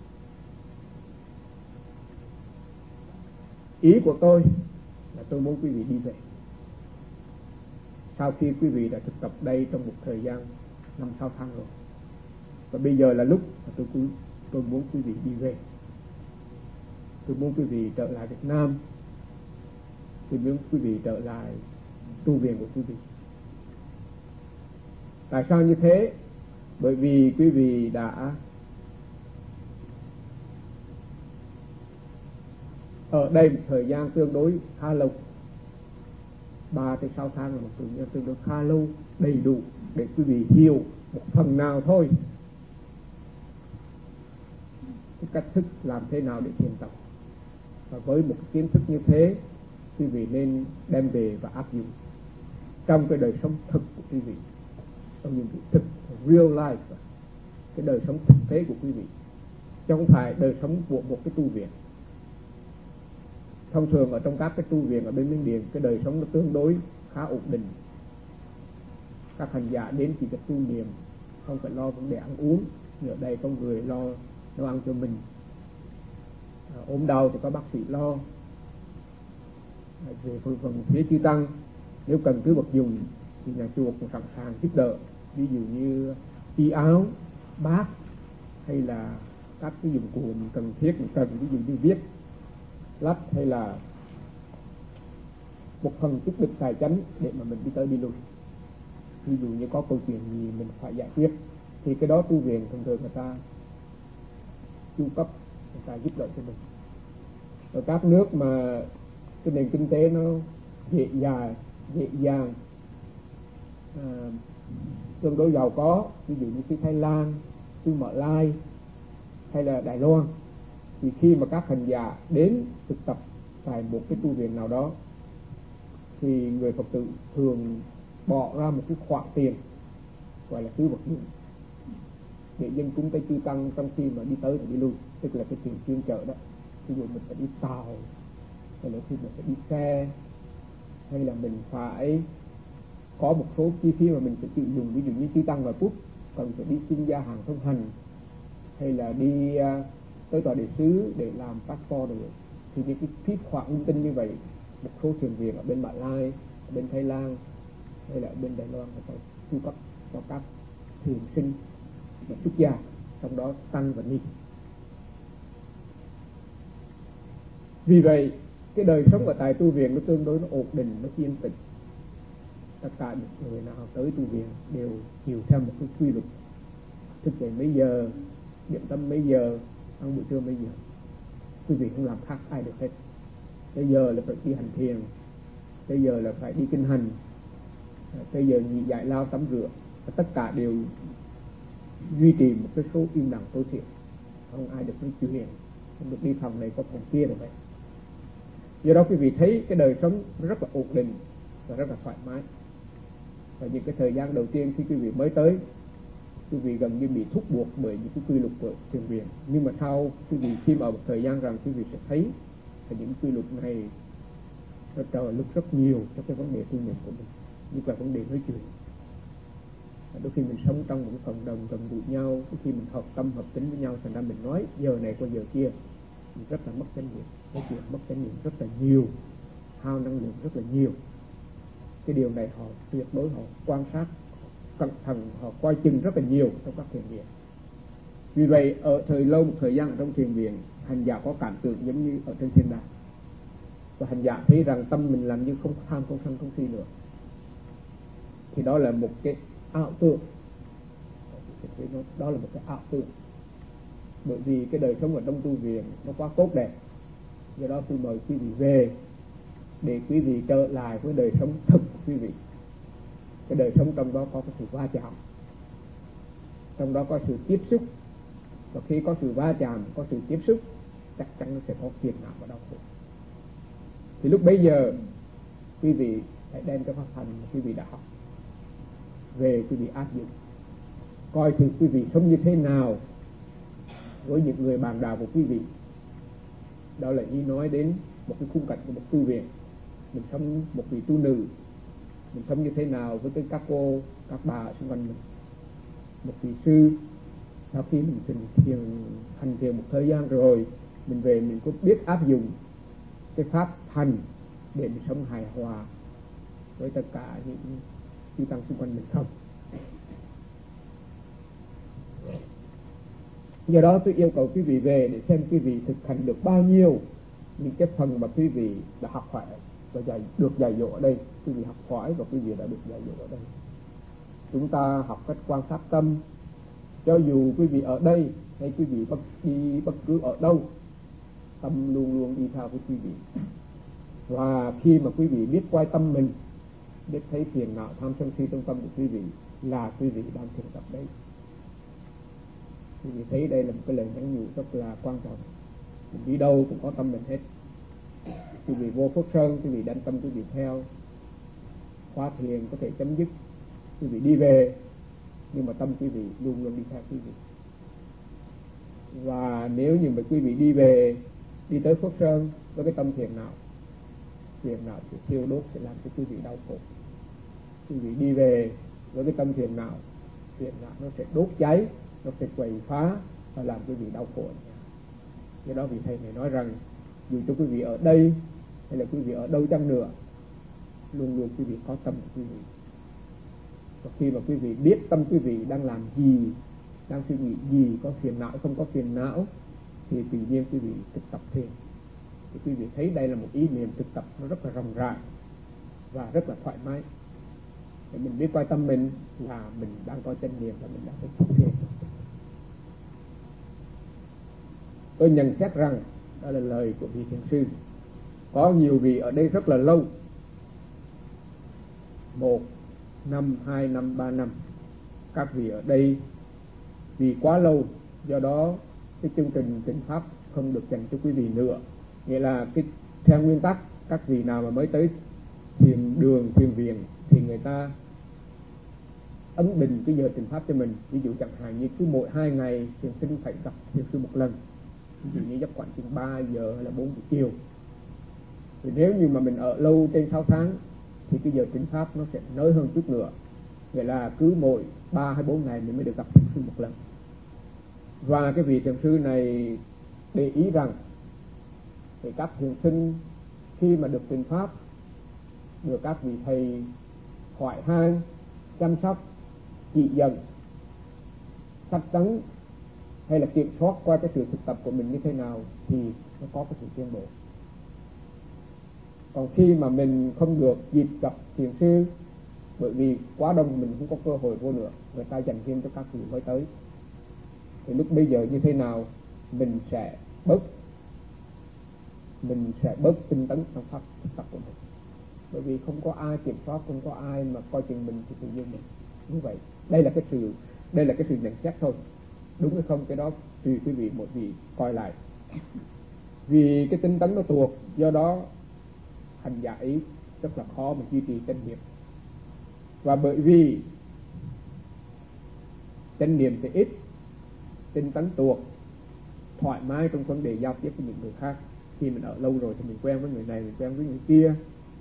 ý của tôi là tôi muốn quý vị đi về. Sau khi quý vị đã thực tập đây trong một thời gian năm sáu tháng rồi, và bây giờ là lúc mà tôi tôi muốn quý vị đi về. Tôi muốn quý vị trở lại Việt Nam. Tôi muốn quý vị trở lại tu viện của quý vị. Tại sao như thế? Bởi vì quý vị đã ở đây một thời gian tương đối khá lâu, ba tới sáu tháng là một thời gian tương đối khá lâu, đầy đủ để quý vị hiểu một phần nào thôi cái cách thức làm thế nào để thiền tập. Và với một kiến thức như thế, quý vị nên đem về và áp dụng trong cái đời sống thực của quý vị, trong những cái thực real life, cái đời sống thực tế của quý vị, chứ không phải đời sống của một cái tu viện. Thông thường ở trong các cái tu viện ở bên Miến Điện, cái đời sống nó tương đối khá ổn định. Các hành giả đến chỉ được tu niệm, không phải lo vấn đề ăn uống. Như ở đây có người lo nấu ăn cho mình, à, ốm đau thì có bác sĩ lo. Về phần phần phía chư tăng, nếu cần cứ vật dùng thì nhà chùa cũng sẵn sàng giúp đỡ, ví dụ như y áo, bát, hay là các cái dụng cụ mình cần thiết, mình cần ví dụ như viết lách, hay là một phần chút đỉnh tài chánh để mà mình đi tới đi lui. Ví dụ như có câu chuyện gì mình phải giải quyết thì cái đó tu viện thường thường người ta chu cấp, người ta giúp đỡ cho mình. Ở các nước mà cái nền kinh tế nó dễ dàng, dễ dàng à, tương đối giàu có, ví dụ như Thái Lan, xứ Mã Lai hay là Đài Loan, thì khi mà các hành giả đến thực tập tại một cái tu viện nào đó thì người Phật tử thường bỏ ra một cái khoản tiền gọi là tứ vật dụng để dân cúng tới chư tăng trong khi mà đi tới và đi lui, tức là cái tiền chuyên chở đó. Ví dụ mình phải đi tàu, hay là khi mình phải đi xe, hay là mình phải có một số chi phí mà mình phải sử dụng, ví dụ như chư tăng và quốc cần phải đi xin gia hàng thông hành, hay là đi uh, tới tòa địa sứ để làm passport rồi. Thì những cái phí khoản linh tinh như vậy, một số thiền viện ở bên Mã Lai, ở bên Thái Lan hay là bên Đài Loan người ta chu cấp cho các thiền sinh và xuất gia, trong đó tăng và ni. Vì vậy cái đời sống ở tại tu viện nó tương đối nó ổn định, nó yên tĩnh. Tất cả những người nào tới tu viện đều hiểu theo một cái quy luật: thức dậy mấy giờ, điểm tâm mấy giờ, ăn buổi trưa mấy giờ. Quý vị không làm khác ai được hết. Bây giờ là phải đi hành thiền, bây giờ là phải đi kinh hành, bây giờ nghỉ giải lao tắm rửa, tất cả đều duy trì một cái số im lặng tối thiểu. Không ai được nói chuyện, không được đi phòng này có phòng kia được vậy. Do đó quý vị thấy cái đời sống rất là ổn định và rất là thoải mái. Và những cái thời gian đầu tiên khi quý vị mới tới, quý vị gần như bị thúc buộc bởi những cái quy luật của thiền viện. Nhưng mà sau quý vị khi mà ở một thời gian rằng quý vị sẽ thấy là những quy luật này nó trợ lực rất nhiều cho cái vấn đề tu niệm của mình, như là vấn đề nói chuyện. Đôi khi mình sống trong một cái cộng đồng gần gũi nhau, đôi khi mình hợp tâm hợp tính với nhau, thành ra mình nói giờ này qua giờ kia mình rất là mất chánh niệm, nói chuyện mất chánh niệm rất là nhiều, hao năng lượng rất là nhiều. Cái điều này họ tuyệt đối họ quan sát cẩn thận, họ coi chừng rất là nhiều trong các thiền viện. Vì vậy ở thời lâu một thời gian ở trong thiền viện, hành giả có cảm tưởng giống như ở trên thiên đàng, và hành giả thấy rằng tâm mình làm như không tham không sân không si nữa. Thì đó là một cái ảo tưởng, đó là một cái ảo tưởng. Bởi vì cái đời sống ở trong tu viện nó quá tốt đẹp. Do đó tôi mời quý vị về để quý vị trở lại với đời sống thực của quý vị. Cái đời sống trong đó có cái sự va chạm, trong đó có sự tiếp xúc. Và khi có sự va chạm, có sự tiếp xúc, chắc chắn nó sẽ có phiền não và đau khổ. Thì lúc bấy giờ quý vị hãy đem cái pháp hành quý vị đã học về, quý vị áp dụng, coi thử quý vị sống như thế nào với những người bạn đạo của quý vị. Đó là ý nói đến một cái khung cảnh của một tu viện. Mình sống một vị tu nữ, mình sống như thế nào với cái các cô, các bà xung quanh mình. Một vị sư, sau khi mình thiền, thiền hành thiền một thời gian rồi, mình về mình có biết áp dụng cái pháp hành để mình sống hài hòa với tất cả những chư tăng xung quanh mình không? Do đó tôi yêu cầu quý vị về để xem quý vị thực hành được bao nhiêu những cái phần mà quý vị đã học hỏi và dạy, được dạy dỗ ở đây. Quý vị học hỏi và quý vị đã được dạy dỗ ở đây. Chúng ta học cách quan sát tâm. Cho dù quý vị ở đây hay quý vị bất, đi bất cứ ở đâu, tâm luôn luôn đi theo với quý vị. Và khi mà quý vị biết quay tâm mình, biết thấy phiền não tham sân si trong tâm của quý vị, là quý vị đang thiền tập đấy. Quý vị thấy đây là một cái lời nhắn nhủ rất là quan trọng. Mình đi đâu cũng có tâm mình hết. Quý vị vô Phước Sơn, quý vị đem tâm quý vị theo. Khóa thiền có thể chấm dứt, quý vị đi về, nhưng mà tâm quý vị luôn luôn đi theo quý vị. Và nếu như mà quý vị đi về, đi tới Phước Sơn với cái tâm thiền nào, thiền nào sẽ thiêu đốt, sẽ làm cho quý vị đau khổ. Quý vị đi về với cái tâm thiền nào, thiền nào nó sẽ đốt cháy, nó sẽ quậy phá và làm quý vị đau khổ. Do đó vị thầy này nói rằng dù cho quý vị ở đây hay là quý vị ở đâu chăng nữa, luôn luôn quý vị có tâm của quý vị. Và khi mà quý vị biết tâm quý vị đang làm gì, đang suy nghĩ gì, có phiền não không có phiền não, thì tự nhiên quý vị thực tập thiền. Thì quý vị thấy đây là một ý niệm thực tập nó rất là rộng rãi và rất là thoải mái. Để mình biết coi tâm mình là mình đang có chánh niệm và mình đang thực tập thiền. Tôi nhận xét rằng đó là lời của vị thiền sư. Có nhiều vị ở đây rất là lâu, một năm, hai năm, ba năm. Các vị ở đây vì quá lâu, do đó cái chương trình tịnh pháp không được dành cho quý vị nữa. Nghĩa là cái theo nguyên tắc, các vị nào mà mới tới thiền đường, thiền viện thì người ta ấn định cái giờ tịnh pháp cho mình. Ví dụ chẳng hạn như cứ mỗi hai ngày thiền sinh phải gặp thiền sư một lần. Ví dụ như giấc khoảng chừng ba giờ hay là bốn giờ chiều. Thì nếu như mà mình ở lâu trên sáu tháng thì cái giờ tịnh pháp nó sẽ nới hơn chút nữa. Vậy là cứ mỗi ba hay bốn ngày mình mới được gặp thiền sư một lần. Và cái vị thiền sư này để ý rằng thì các thiền sinh khi mà được tịnh pháp, được các vị thầy hỏi han, chăm sóc, chỉ dẫn, sách tấn hay là kiểm soát qua cái sự thực tập của mình như thế nào thì nó có cái sự tiến bộ. Còn khi mà mình không được dịp gặp thiền sư, bởi vì quá đông mình không có cơ hội vô nữa, người ta dành riêng cho các vị mới tới, thì lúc bây giờ như thế nào mình sẽ bớt mình sẽ bớt tinh tấn trong pháp thực tập của mình, bởi vì không có ai kiểm soát, không có ai mà coi chừng mình thì tự nhiên mình như vậy. Đây là cái sự đây là cái sự nhận xét thôi, đúng hay không cái đó tùy quý vị một vị coi lại. Vì cái tinh tấn nó tuột, do đó hành giả ấy rất là khó mà duy trì chánh niệm. Và bởi vì chánh niệm thì ít, tinh tấn tuột, thoải mái trong vấn đề giao tiếp với những người khác. Khi mình ở lâu rồi thì mình quen với người này, mình quen với người kia,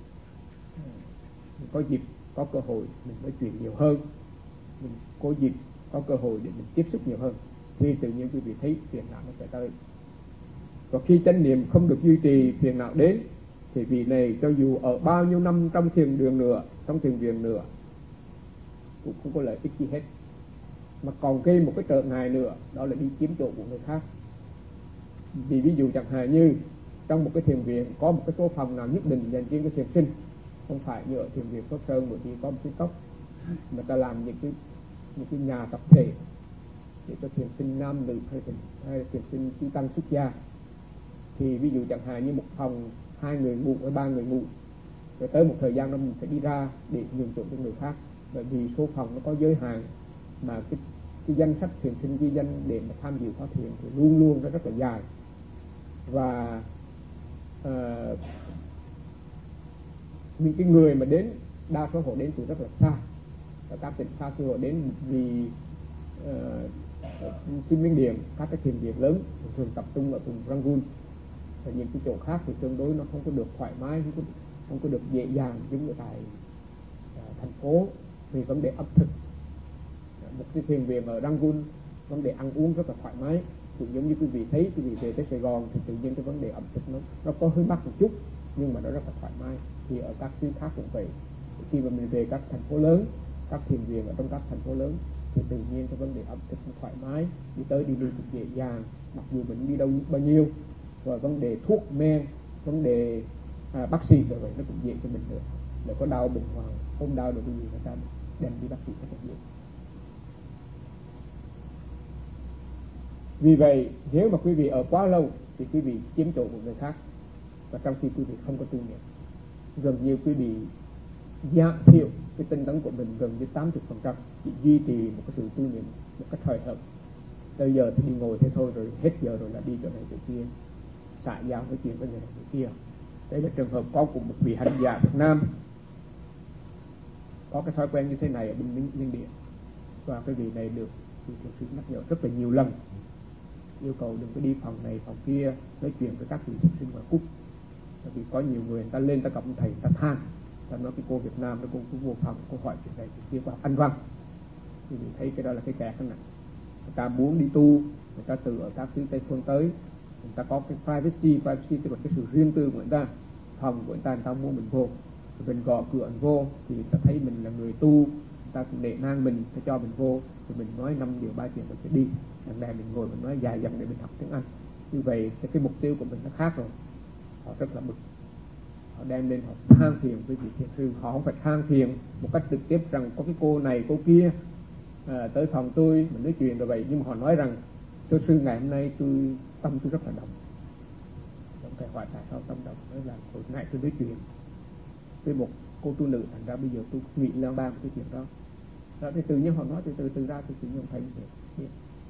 mình có dịp, có cơ hội mình nói chuyện nhiều hơn, mình có dịp, có cơ hội để mình tiếp xúc nhiều hơn, thì tự nhiên quý vị thấy phiền não nó sẽ tới. Và khi chánh niệm không được duy trì, phiền não đến, thì vị này cho dù ở bao nhiêu năm trong thiền đường nữa, trong thiền viện nữa, cũng không có lợi ích gì hết, mà còn gây một cái trở ngại nữa, đó là đi chiếm chỗ của người khác. Vì ví dụ chẳng hạn như trong một cái thiền viện có một cái số phòng nào nhất định dành riêng cho thiền sinh, không phải như ở thiền viện Phước Sơn bởi vì có một cái tóc người ta làm những cái những cái nhà tập thể để cho thiền sinh nam nữ hay thiền, hay thiền sinh chư tăng xuất gia. Thì ví dụ chẳng hạn như một phòng hai người ngủ hay ba người ngủ, rồi tới một thời gian đó mình phải đi ra để nhường chỗ cho người khác, bởi vì số phòng nó có giới hạn, mà cái cái danh sách thiền sinh ghi danh để mà tham dự khóa thiền thì luôn luôn nó rất là dài. Và uh, những cái người mà đến, đa số họ đến từ rất là xa, và các tỉnh xa xôi họ đến vì uh, Xin Miến Điện, các cái thiền viện lớn thường tập trung ở vùng Rangoon, và những cái chỗ khác thì tương đối nó không có được thoải mái, không có, không có được dễ dàng giống như tại uh, thành phố vì vấn đề ẩm thực. Một cái thiền viện ở Rangoon vấn đề ăn uống rất là thoải mái, cũng giống như quý vị thấy quý vị về tới Sài Gòn thì tự nhiên cái vấn đề ẩm thực nó nó có hơi mắc một chút, nhưng mà nó rất là thoải mái. Thì ở các xứ khác cũng vậy, khi mà mình về các thành phố lớn, các thiền viện ở trong các thành phố lớn thì tự nhiên cái vấn đề ẩm thực nó thoải mái, đi tới đi lui cũng dễ dàng, mặc dù mình đi đâu bao nhiêu. Và vấn đề thuốc men, vấn đề à, bác sĩ rồi vậy nó cũng dễ cho mình nữa. Nếu có đau bệnh hoạn, ôm đau được cái gì người ta đem đi bác sĩ rất là dễ. Vì vậy nếu mà quý vị ở quá lâu thì quý vị chiếm chỗ của người khác, và trong khi quý vị không có tu niệm, gần như quý vị giảm thiểu cái tinh tấn của mình gần như tám mươi phần trăm, chỉ duy trì một cái sự tu niệm một cách hời hợt. Bây giờ thì đi ngồi thế thôi, rồi hết giờ rồi là đi chỗ này chỗ kia, xã giao nói chuyện với người này người kia. Đây là trường hợp có của một vị hành giả Việt Nam có cái thói quen như thế này ở bên Miến Điện, và cái vị này được thì thiền sư nhắc nhở rất là nhiều lần, yêu cầu đừng có đi phòng này phòng kia nói chuyện với các vị thiền sinh ngoại quốc, bởi vì có nhiều người người ta lên ta gặp thầy ta than, ta nói cái cô Việt Nam nó cũng cũng vô phòng, cô hỏi chuyện này chuyện kia qua Anh văn, thì mình thấy cái đó là cái kẹt đó nè. Người ta muốn đi tu, người ta từ ở các xứ Tây phương tới, người ta có cái privacy, privacy tức là cái sự riêng tư của người ta, phòng của người ta, người ta muốn mình vô, rồi mình gõ cửa mình vô thì người ta thấy mình là người tu, người ta cũng nể nang mình, ta cho mình vô, rồi mình nói năm điều ba chuyện mình sẽ đi. Đằng này mình ngồi mình nói dài dòng để mình học tiếng Anh. Như vậy thì cái mục tiêu của mình nó khác rồi. Họ rất là bực, họ đem lên họ than phiền với vị thiền sư. Họ không phải than phiền một cách trực tiếp rằng có cái cô này cô kia à, tới phòng tôi mình nói chuyện rồi vậy, nhưng mà họ nói rằng thưa sư ngày hôm nay tôi tâm tôi rất là động. Không phải hỏi tại sao tâm động, nói là hồi nãy tôi nói chuyện với một cô tu nữ, thành ra bây giờ tôi nghĩ lang bang cái chuyện đó. Đó thì tự nhiên họ nói từ từ từ ra, tôi tự nhiên thấy biết.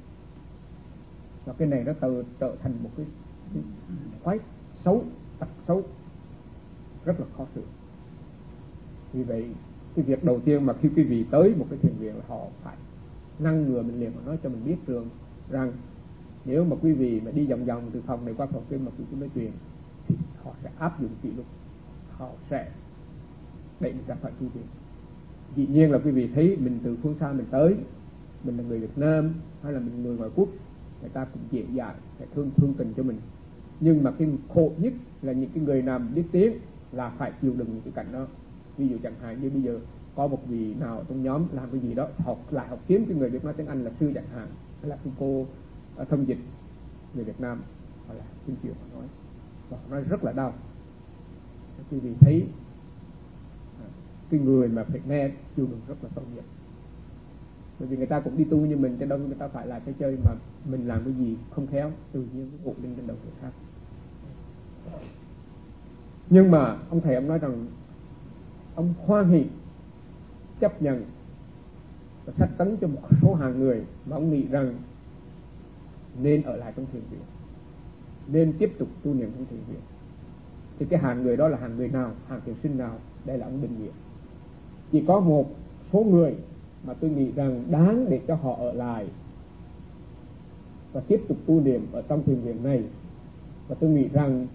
Và cái này nó tự trở thành một cái, cái thói xấu, tật xấu rất là khó sửa. Vì vậy cái việc đầu tiên mà khi quý vị tới một cái thiền viện là họ phải ngăn ngừa mình liền và nói cho mình biết rằng, rằng nếu mà quý vị mà đi vòng vòng từ phòng này qua phòng kia mà quý vị nói chuyện thì họ sẽ áp dụng kỷ luật, họ sẽ đẩy mình ra khỏi tu viện. Dĩ nhiên là quý vị thấy mình từ phương xa mình tới, mình là người Việt Nam hay là mình người ngoại quốc, người ta cũng dễ dàng sẽ thương thương tình cho mình. Nhưng mà cái khổ nhất là những cái người nào biết tiếng là phải chịu đựng những cái cảnh đó. Ví dụ chẳng hạn như bây giờ có một vị nào trong nhóm làm cái gì đó, học lại học kiếm cái người biết nói tiếng Anh là sư chẳng hạn, hay là cái cô thông dịch người Việt Nam, họ là tiếng chuyện họ nói, và họ nói rất là đau. Quý vị thấy cái người mà phải nghe chịu đựng rất là tội nghiệp, bởi vì người ta cũng đi tu như mình, cho đâu người ta phải là cái chơi mà mình làm cái gì không khéo tự nhiên cái gục lên trên đầu người khác. Nhưng mà ông thầy ông nói rằng ông hoan hỉ chấp nhận và sách tấn cho một số hàng người mà ông nghĩ rằng nên ở lại trong thiền viện, nên tiếp tục tu niệm trong thiền viện. Thì cái hàng người đó là hàng người nào, hàng thiền sinh nào, đây là ông định nghĩa. Chỉ có một số người mà tôi nghĩ rằng đáng để cho họ ở lại và tiếp tục tu niệm ở trong thiền viện này, và tôi nghĩ rằng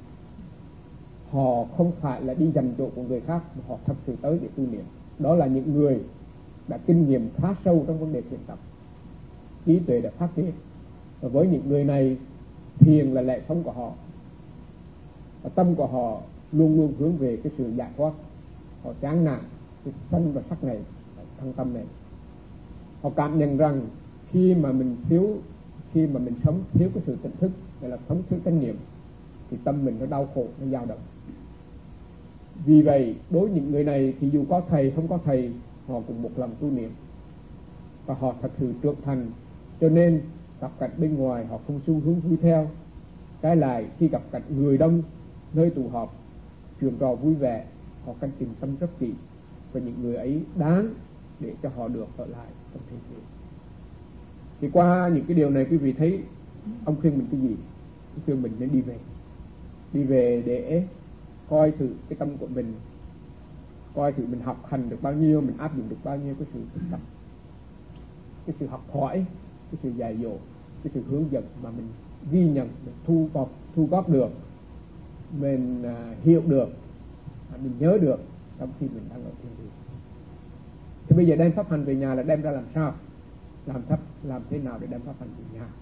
họ không phải là đi dành chỗ của người khác, mà họ thật sự tới để tu niệm. Đó là những người đã kinh nghiệm khá sâu trong vấn đề thiền tập, trí tuệ đã phát triển, và với những người này thiền là lẽ sống của họ, và tâm của họ luôn luôn hướng về cái sự giải thoát. Họ chán nản cái sân và sắc này, thân tâm này. Họ cảm nhận rằng khi mà mình thiếu, khi mà mình sống thiếu cái sự tỉnh thức, hay là sống thiếu chánh niệm, thì tâm mình nó đau khổ, nó dao động. Vì vậy đối với những người này thì dù có thầy không có thầy, họ cũng một lòng tu niệm và họ thật sự trưởng thành. Cho nên gặp cảnh bên ngoài họ không xu hướng vui theo, trái lại khi gặp cảnh người đông nơi tụ họp chuyện trò vui vẻ, họ cần tìm tâm rất kỹ, và những người ấy đáng để cho họ được ở lại trong thiền viện. Thì qua những cái điều này quý vị thấy ông khuyên mình cái gì? Ông khuyên mình nên đi về, đi về để coi thử cái tâm của mình, coi thử mình học hành được bao nhiêu, mình áp dụng được bao nhiêu cái sự thực tập, cái sự học hỏi, cái sự dạy dỗ, cái sự hướng dẫn mà mình ghi nhận, mình thu góp, thu góp được, mình uh, hiểu được, mình nhớ được trong khi mình đang ở thiền viện. Thì bây giờ đem pháp hành về nhà là đem ra làm sao? Làm thấp, làm thế nào để đem pháp hành về nhà?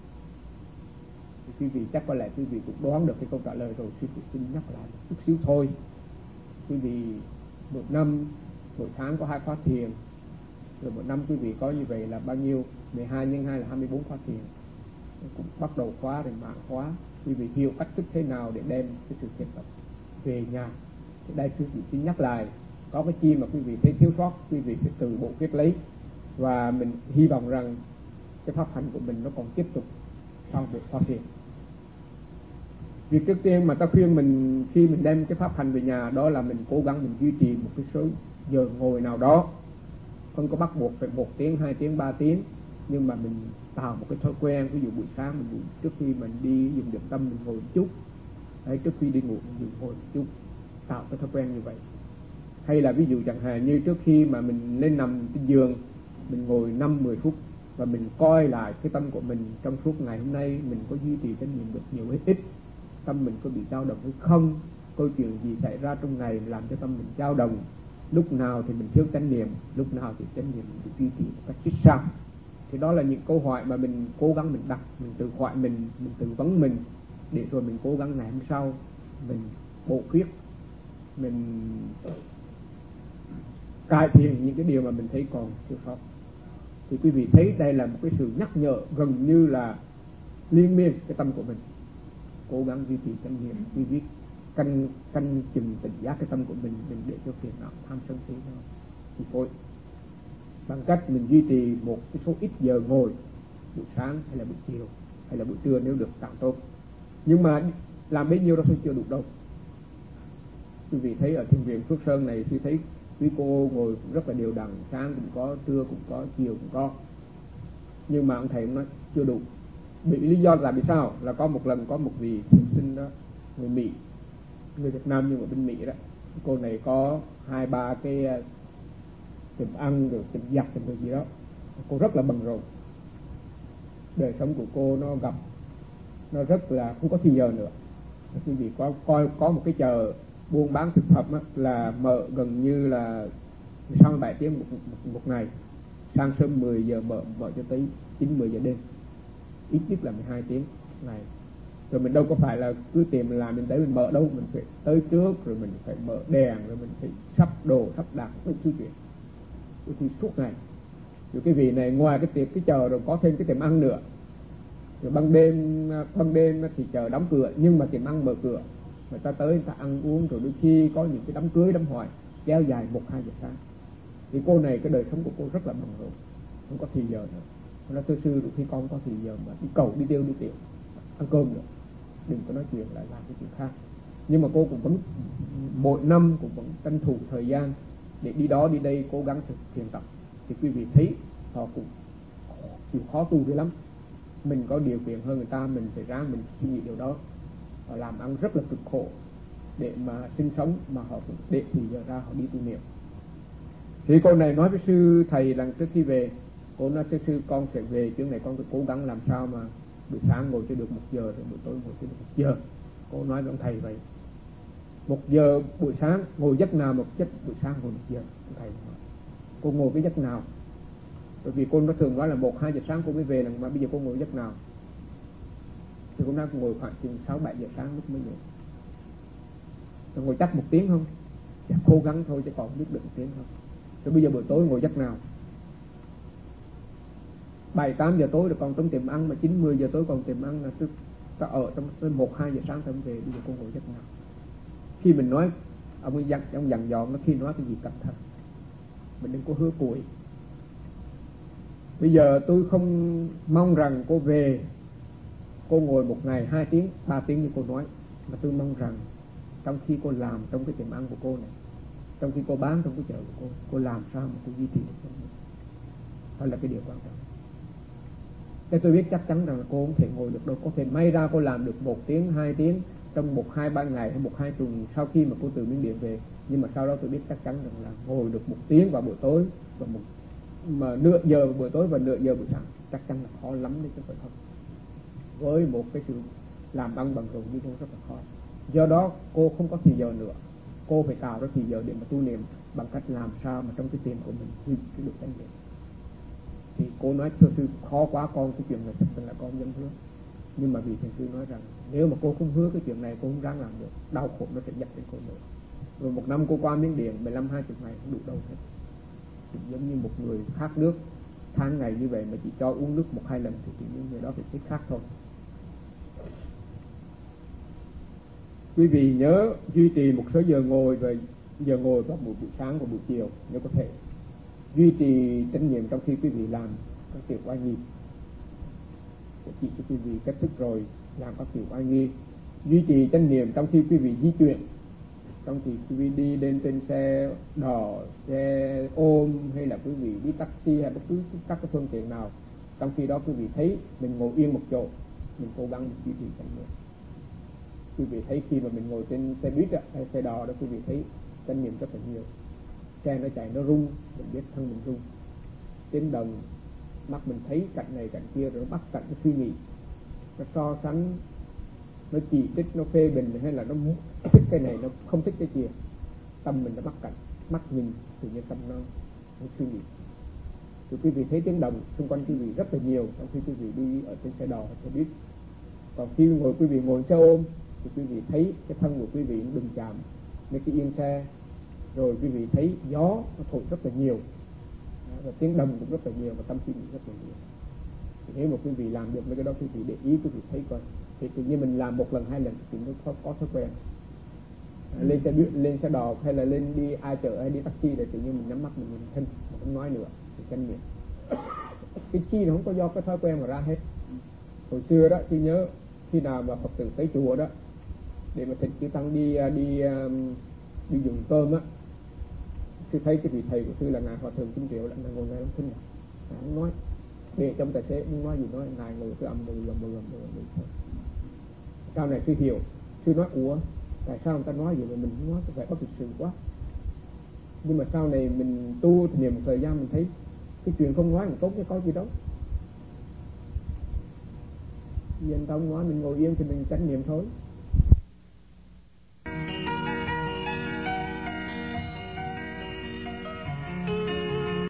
Thì quý vị chắc có lẽ quý vị cũng đoán được cái câu trả lời rồi, quý vị xin nhắc lại một chút xíu thôi. Quý vị một năm, mỗi tháng có hai khóa thiền, rồi một năm quý vị có như vậy là bao nhiêu? mười hai nhân hai là hai mươi bốn khóa thiền. Cũng bắt đầu khóa rồi mạng khóa. Quý vị hiểu cách thức thế nào để đem cái sự thiền tập về nhà. Thì đây quý vị xin nhắc lại, có cái chi mà quý vị thấy thiếu sót, quý vị phải từ bộ viết lấy, và mình hy vọng rằng cái pháp hành của mình nó còn tiếp tục sau bộ khóa thiền. Việc trước tiên mà ta khuyên mình khi mình đem cái pháp hành về nhà, đó là mình cố gắng mình duy trì một cái số giờ ngồi nào đó, không có bắt buộc phải một tiếng, hai tiếng, ba tiếng, nhưng mà mình tạo một cái thói quen. Ví dụ buổi sáng mình trước khi mình đi dùng điểm tâm mình ngồi một chút, hay trước khi đi ngủ mình ngồi một chút, tạo cái thói quen như vậy. Hay là ví dụ chẳng hạn như trước khi mà mình lên nằm trên giường, mình ngồi năm mười phút và mình coi lại cái tâm của mình trong suốt ngày hôm nay mình có duy trì chánh niệm được nhiều hay ít, tâm mình có bị dao động hay không, câu chuyện gì xảy ra trong ngày làm cho tâm mình dao động, lúc nào thì mình thiếu chánh niệm, lúc nào thì chánh niệm mình duy trì một cách thích sao. Thì đó là những câu hỏi mà mình cố gắng mình đặt, mình tự hỏi mình, mình tự vấn mình, để rồi mình cố gắng ngày hôm sau mình bổ khuyết, mình cải thiện những cái điều mà mình thấy còn thiếu sót. Thì quý vị thấy đây là một cái sự nhắc nhở gần như là liên miên cái tâm của mình, cố gắng duy trì chánh niệm, quý vị canh canh chừng tỉnh giác cái tâm của mình, đừng để cho phiền não tham sân si nó chi phối, bằng cách mình duy trì một cái số ít giờ ngồi, buổi sáng hay là buổi chiều hay là buổi trưa nếu được càng tốt. Nhưng mà làm bấy nhiêu đó thôi chưa đủ đâu. Quý vị thấy ở thiền viện Phước Sơn này, tôi thấy quý cô ngồi cũng rất là đều đặn, sáng cũng có, trưa cũng có, chiều cũng có, nhưng mà ông thầy cũng nói chưa đủ. Bị lý do là vì sao? Là có một lần có một vị thiền sinh đó, người Mỹ, người Việt Nam nhưng mà bên Mỹ đó, cô này có hai ba cái tiệm ăn rồi tiệm giặt tiệm gì đó, cô rất là bận rộn, đời sống của cô nó gặp nó rất là không có thời giờ nữa. Quý vị có coi có một cái chợ buôn bán thực phẩm á, là mở gần như là sáu mươi bảy tiếng một, một, một ngày, sáng sớm mười giờ mở mở cho tới chín mười giờ đêm, ít nhất là mười hai tiếng một ngày. Rồi mình đâu có phải là cứ tìm làm mình tới mình mở đâu, mình phải tới trước rồi mình phải mở đèn, rồi mình phải sắp đồ sắp đặt đủ thứ chuyện. thì suốt ngày. Rồi cái vị này ngoài cái tiệm cái chợ rồi có thêm cái tiệm ăn nữa. Rồi ban đêm ban đêm thì chợ đóng cửa nhưng mà tiệm ăn mở cửa, người ta tới người ta ăn uống, rồi đôi khi có những cái đám cưới đám hỏi kéo dài một hai giờ sáng. Thì cô này cái đời sống của cô rất là bận rộn, không có thì giờ nữa. Cô nói thưa sư, đôi khi con có thì giờ mà đi cầu đi tiêu đi tiểu ăn cơm nữa, đừng có nói chuyện lại làm cái chuyện khác. Nhưng mà cô cũng vẫn mỗi năm cũng vẫn tranh thủ thời gian để đi đó đi đây cố gắng thực thiền tập. Thì quý vị thấy họ cũng chịu khó tu dữ lắm. Mình có điều kiện hơn người ta, mình phải ráng mình suy nghĩ điều đó. Họ làm ăn rất là cực khổ để mà sinh sống, mà họ cũng để thì giờ ra họ đi tu niệm. Thì cô này nói với sư thầy rằng trước khi về, cô nói sư sư con sẽ về trước này con phải cố gắng làm sao mà buổi sáng ngồi cho được một giờ, rồi buổi tối ngồi cho được một giờ. Cô nói với ông thầy vậy. Một giờ buổi sáng ngồi giấc nào, một giấc buổi sáng ngồi một giờ. Ông thầy nói cô ngồi cái giấc nào? Bởi vì cô nó thường nói là một hai giờ sáng cô mới về, mà bây giờ cô ngồi giấc nào? Thì cô nói cô ngồi khoảng chừng sáu bảy giờ sáng lúc mới về. Rồi ngồi chắc một tiếng không? Dạ cố gắng thôi chứ còn biết được một tiếng không. Rồi bây giờ buổi tối ngồi giấc nào? Bảy tám giờ tối rồi còn trong tiệm ăn, mà chín mười giờ tối còn tiệm ăn, là tức ta ở trong tới một hai giờ sáng ta về. Bây giờ cô ngồi giấc nào? Khi mình nói, ông ấy dặn, ông dặn dò nó, khi nói cái gì cẩn thận, mình đừng có hứa củi. Bây giờ tôi không mong rằng cô về cô ngồi một ngày hai tiếng ba tiếng như cô nói, mà tôi mong rằng trong khi cô làm trong cái tiệm ăn của cô này, trong khi cô bán trong cái chợ của cô, cô làm sao mà cô duy trì được công việc. Đó là cái điều quan trọng. Thế tôi biết chắc chắn rằng là cô không thể ngồi được đâu. Có thể may ra cô làm được một tiếng hai tiếng trong một hai ba ngày hay một hai tuần sau khi mà cô từ Miến Điện về, nhưng mà sau đó tôi biết chắc chắn rằng là ngồi được một tiếng vào buổi tối và một mà nửa giờ buổi tối và nửa giờ buổi sáng chắc chắn là khó lắm đấy chứ phải không? Với một cái sự làm ăn bằng rộn như cô rất là khó. Do đó cô không có thì giờ nữa, cô phải tạo ra thì giờ để mà tu niệm bằng cách làm sao mà trong cái tiền của mình duy trì được chánh niệm. Thì cô nói thưa sư khó quá con, cái chuyện này thật sự là con dám hứa, nhưng mà vì thầy sư nói rằng nếu mà cô không hứa cái chuyện này cô không ráng làm được, đau khổ nó sẽ dập đến cô nữa. Rồi một năm cô qua Miến Điện mười lăm hai mươi ngày không đủ đâu hết. Thì giống như một người khát nước tháng ngày như vậy mà chỉ cho uống nước một hai lần thì tự nhiên người đó phải chết khát thôi. Quý vị nhớ duy trì một số giờ ngồi, và giờ ngồi vào buổi sáng và buổi chiều nếu có thể. Duy trì chánh niệm trong khi quý vị làm các tiểu oai nghi. Chỉ cho quý vị cách thức rồi làm các tiểu oai nghi. Duy trì chánh niệm trong khi quý vị di chuyển, trong khi quý vị đi lên trên xe đò, xe ôm, hay là quý vị đi taxi hay bất cứ các cái phương tiện nào, trong khi đó quý vị thấy mình ngồi yên một chỗ, mình cố gắng mình duy trì chánh niệm. Quý vị thấy khi mà mình ngồi trên xe buýt hay xe đò đó, quý vị thấy chánh niệm rất là nhiều. Xe nó chạy nó rung, mình biết thân mình rung. Tiếng đồng, mắt mình thấy cạnh này cạnh kia, rồi nó bắt cạnh nó suy nghĩ, nó so sánh, nó chỉ trích, nó phê bình, hay là nó thích cái này, nó không thích cái kia. Tâm mình nó bắt cạnh, mắt nhìn tự nhiên tâm nó, nó suy nghĩ. Rồi quý vị thấy tiếng đồng xung quanh quý vị rất là nhiều trong khi quý vị đi ở trên xe đò hay xe buýt. Còn khi ngồi quý vị ngồi xe ôm thì quý vị thấy cái thân của quý vị đụng chạm với cái yên xe, rồi quý vị thấy gió nó thổi rất là nhiều, và tiếng đồng cũng rất là nhiều, và tâm suy nghĩ rất là nhiều. Thì nếu mà quý vị làm được mấy cái đó, quý vị để ý, quý vị thấy coi, thì tự nhiên mình làm một lần hai lần thì nó có, có thói quen. À, lên xe buýt, lên xe đò hay là lên đi ai chở hay đi taxi để tự nhiên mình nhắm mắt mình nhìn thân, mình không nói nữa thì chánh niệm. Cái chi nó không có do cái thói quen mà ra hết. Hồi xưa đó tôi nhớ khi nào mà Phật tử tới chùa đó để mà thỉnh chư tăng đi đi đi dùng cơm á, tôi thấy cái vị thầy của tôi là ngài Hòa thượng Kim Triệu là ngồi ngay trong sân này, ngài không nói, để trong tài xế không nói gì, nói ngài ngồi cứ âm mười gần mười gần mười gần thôi. Sau này tôi hiểu, tôi nói ủa tại sao người ta nói vậy mà mình không nói, có vẻ bất lịch sự quá. Nhưng mà sau này mình tu thì niệm một thời gian mình thấy cái chuyện không nói mình tốt cái có gì đâu. Vì anh ta không nói mình ngồi yên thì mình chánh niệm thôi.